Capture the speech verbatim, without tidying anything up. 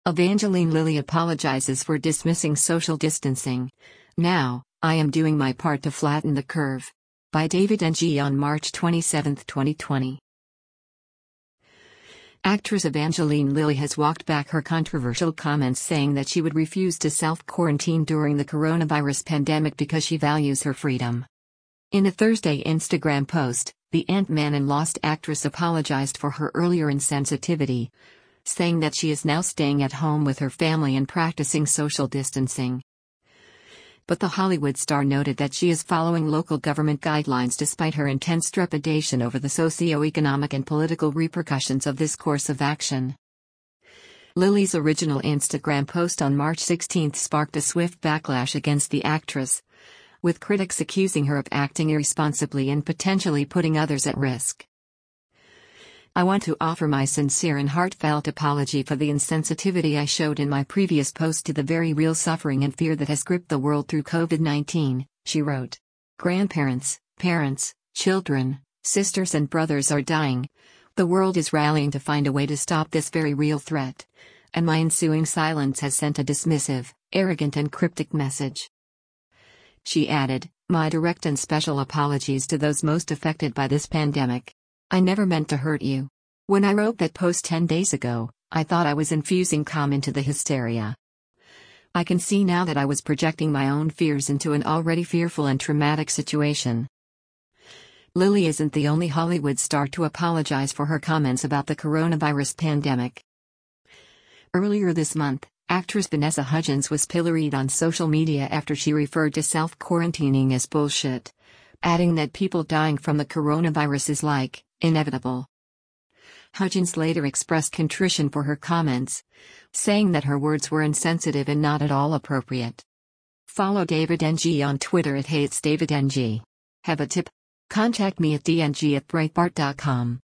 Evangeline Lilly apologizes for dismissing social distancing. Now, I am doing my part to flatten the curve. By David N G on March twenty-seventh, twenty twenty. Actress Evangeline Lilly has walked back her controversial comments saying that she would refuse to self-quarantine during the coronavirus pandemic because she values her freedom. In a Thursday Instagram post, the Ant-Man and Lost actress apologized for her earlier insensitivity, saying that she is now staying at home with her family and practicing social distancing. But the Hollywood star noted that she is following local government guidelines despite her intense trepidation over the socio-economic and political repercussions of this course of action. Lilly's original Instagram post on March sixteenth sparked a swift backlash against the actress, with critics accusing her of acting irresponsibly and potentially putting others at risk. I want to offer my sincere and heartfelt apology for the insensitivity I showed in my previous post to the very real suffering and fear that has gripped the world through COVID nineteen, she wrote. Grandparents, parents, children, sisters and brothers are dying. The world is rallying to find a way to stop this very real threat. And my ensuing silence has sent a dismissive, arrogant and cryptic message. She added, my direct and special apologies to those most affected by this pandemic. I never meant to hurt you. When I wrote that post ten days ago, I thought I was infusing calm into the hysteria. I can see now that I was projecting my own fears into an already fearful and traumatic situation. Lilly isn't the only Hollywood star to apologize for her comments about the coronavirus pandemic. Earlier this month, actress Vanessa Hudgens was pilloried on social media after she referred to self-quarantining as bullshit, adding that people dying from the coronavirus is like, inevitable. Hudgens later expressed contrition for her comments, saying that her words were insensitive and not at all appropriate. Follow David N G on Twitter at HatesDavidNG. Have a tip? Contact me at d n g at breitbart dot com.